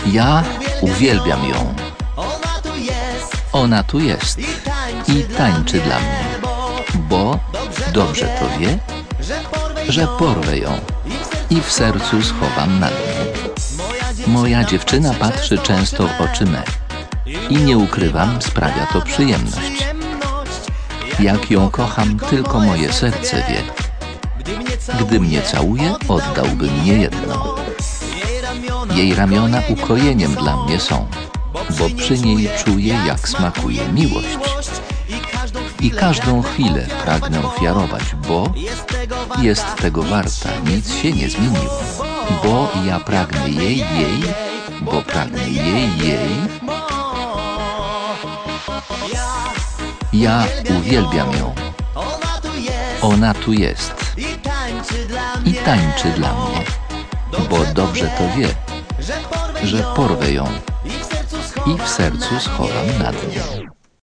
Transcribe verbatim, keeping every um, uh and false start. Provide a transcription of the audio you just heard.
Ja uwielbiam ją. Ona tu jest i tańczy dla mnie, bo dobrze to wie, że porwę ją i w sercu schowam na dnie. Moja dziewczyna patrzy często w oczy me i nie ukrywam, sprawia to przyjemność. Jak ją kocham, tylko moje serce wie. Gdy mnie całuje, oddałbym niejedną. Jej ramiona ukojeniem dla mnie są, bo przy niej czuję, jak smakuje miłość. I każdą chwilę pragnę ofiarować, bo jest tego warta, nic się nie zmieniło. Bo ja pragnę jej, jej, bo pragnę jej, jej. Ja uwielbiam ją. Ona tu jest i tańczy dla mnie, bo dobrze to wie, że porwę ją i w sercu schowam na dnie.